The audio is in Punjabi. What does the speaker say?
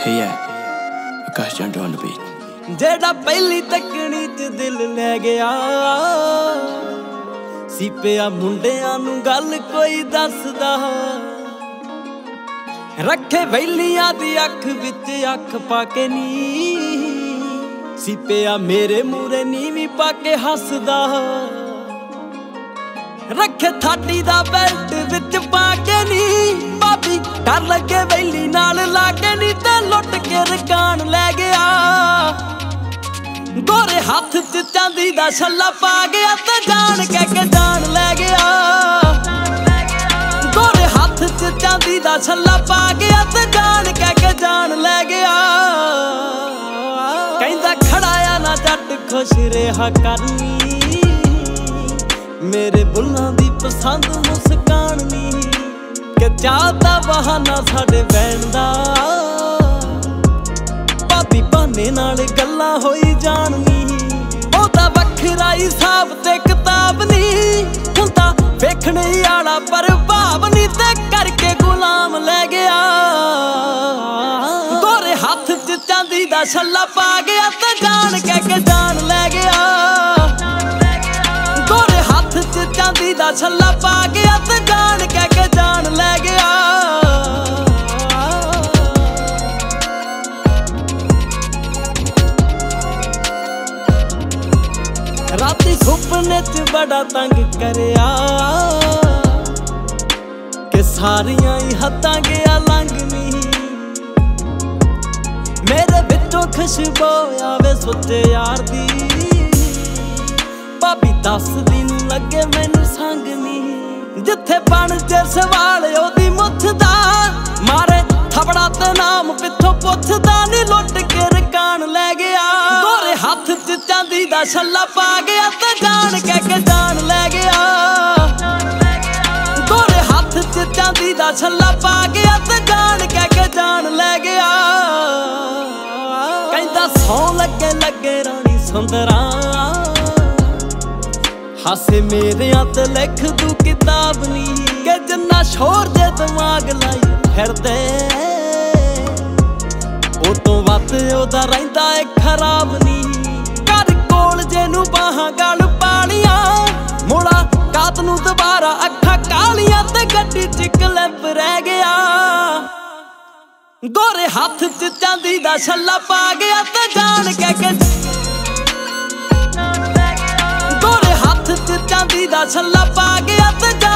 Hey yeah, Akash Junto on the beat. ਜਿਹੜਾ ਪਹਿਲੀ ਤੱਕਣੀ ਚ ਦਿਲ ਲੈ ਗਿਆ ਸੀ ਪਿਆ ਮੁੰਡਿਆਂ ਨੂੰ ਗੱਲ ਕੋਈ ਦੱਸਦਾ ਰੱਖੇ ਵੈਲੀਆਂ ਦੀ ਅੱਖ ਵਿੱਚ ਅੱਖ ਪਾ ਕੇ ਨੀ ਸੀ ਪਿਆ ਮੇਰੇ ਮੂਰੇ ਨੀਵੀਂ ਪਾ ਕੇ ਹੱਸਦਾ ਰੱਖੇ ਥਾਟੀ ਦਾ ਬੈਲਟ ਵਿੱਚ ਪਾ ਕੇ ਨੀ ਭਾਬੀ ਡਰ ਲੱਗੇ ਵੈਲੀ ਨਾਲ ਲਾ ਕੇ ਨੀ ਤੇ ਲੁੱਟ ਕੇ ਰਕਾਨ ਲੈ ਗਿਆ ਗੋਰੇ ਹੱਥ ਚ ਚਾਂਦੀ ਦਾ ਛੱਲਾ ਪਾ ਗਿਆ ਤੇ ਜਾਣ ਕਹਿ ਕੇ ਜਾਨ ਲੈ ਗਿਆ ਗੋਰੇ ਹੱਥ ਚ ਚਾਂਦੀ ਦਾ ਛੱਲਾ ਪਾ ਗਿਆ ਤੇ ਜਾਣ ਕਹਿ ਕੇ ਜਾਨ ਲੈ ਗਿਆ ਕਹਿੰਦਾ ਖੜਾਇਆ ਨਾ ਜੱਟ ਖੁਸ਼ ਰਿਹਾ ਕਰਨੀ ਮੇਰੇ ਬੁੱਲਾਂ ਦੀ ਪਸੰਦ ਮੁਸਕਾਨ ਨੀ ਕਿ ਚਾਹਤਾ ਬਹਾਨਾ ਸਾਡੇ ਬੈਣ ਦਾ ਭਾਬੀ ਬਹਾਨੇ ਨਾਲ ਗੱਲਾਂ ਹੋਈ ਜਾਣਨੀ ਉਹਦਾ ਵੱਖਰਾ ਹੀ ਹਿਸਾਬ ਤੇ ਕਿਤਾਬ ਨੀ ਹੁੰਦਾ ਵੇਖਣੇ ਵਾਲਾ ਪਰ ਭਾਵ ਨੀ ਤੇ ਕਰਕੇ ਗੁਲਾਮ ਲੈ ਗਿਆ ਗੋਰੇ ਹੱਥ ਚ ਚਾਂਦੀ ਦਾ ਛੱਲਾ ਪਾ ਗਿਆ ਤੇ ਜਾਣ ਕਹਿ ਕੇ ਜਾਨ ਲੈ ਗਿਆ ਗੋਰੇ ਹੱਥ ਚ ਚਾਂਦੀ ਦਾ ਛੱਲਾ ਪਾ ਗਿਆ ਤੇ ਜਾਣ ਕਹਿ ਕੇ ਜਾਨ ਲੈ ਗਿਆ ਰਾਤੀ ਸੁਪਨੇ ਚ ਬੜਾ ਤੰਗ ਕਰਿਆ ਕਿ ਸਾਰੀਆਂ ਹੀ ਹੱਦਾਂ ਗਿਆ ਲੰਘਨੀ ਮੇਰੇ ਵਿੱਚੋਂ ਖੁਸ਼ਬੂ ਆਵੇ ਸੋਚੇ ਯਾਰ ਦੀ ਭਾਬੀ ਦੱਸਦੀ ਨੂੰ ਲੱਗੇ ਮੈਨੂੰ ਸੰਗ ਨੀ ਜਿੱਥੇ ਬਣ ਜੇ ਸਵਾਲ ਉਹਦੀ ਮੁੱਛ ਦਾ ਮਾਰੇ ਥਪੜਾ ਤੇ ਨਾਮ ਪਿੱਛੋਂ ਪੁੱਛਦਾ ਨੀ ਲੁੱਟ ਕੇ ਰਕਾਨ ਲੈ ਗਿਆ ਗੋਰੇ ਹੱਥ ਚ ਚਾਂਦੀ ਦਾ ਛੱਲਾ ਪਾ ਗਿਆ ਤੇ ਜਾਣ ਕਹਿ ਕੇ ਜਾਨ ਲੈ ਗਿਆ ਗੋਰੇ ਹੱਥ ਚ ਚਾਂਦੀ ਦਾ ਛੱਲਾ ਪਾ ਗਿਆ ਤੇ ਜਾਣ ਕਹਿ ਕੇ ਜਾਨ ਲੈ ਗਿਆ ਕਹਿੰਦਾ ਸੌ ਲੱਗੇ ਲੱਗੇ ਰਾਣੀ ਸੁੰਦਰਾ ਹਾਸੇ ਮੇਰਿਆਂ ਤੇ ਲਿਖ ਦੂ ਕਿਤਾਬ ਨੀ ਕਿ ਜਿੰਨਾ ਸ਼ੋਰ ਜੇ ਦਿਮਾਗ ਲਾਈ ਫਿਰਦੇ ਉਹ ਤੋਂ ਵੱਧ ਉਹਦਾ ਰਹਿੰਦਾ ਏ ਖਰਾਬ ਨੀ ਘਰ ਕੋਲ ਜੇ ਨੂੰ ਬਾਹਾਂ ਗਲ ਪਾਲੀਆਂ ਮੁੜਾ ਕਾਤ ਨੂੰ ਦੁਬਾਰਾ ਅੱਖਾਂ ਕਾਲੀਆਂ ਤੇ ਗੱਡੀ ਚ ਕਲਿੱਪ ਰਹਿ ਗਿਆ ਗੋਰੇ ਹੱਥ ਚ ਚਾਂਦੀ ਦਾ ਛੱਲਾ ਪਾ ਗਿਆ ਤੇ ਜਾਣ ਕਹਿ ਕੇ ਗੋਰੇ ਹੱਥ ਚ ਚਾਂਦੀ ਦਾ ਛੱਲਾ ਪਾ ਗਿਆ ਤੇ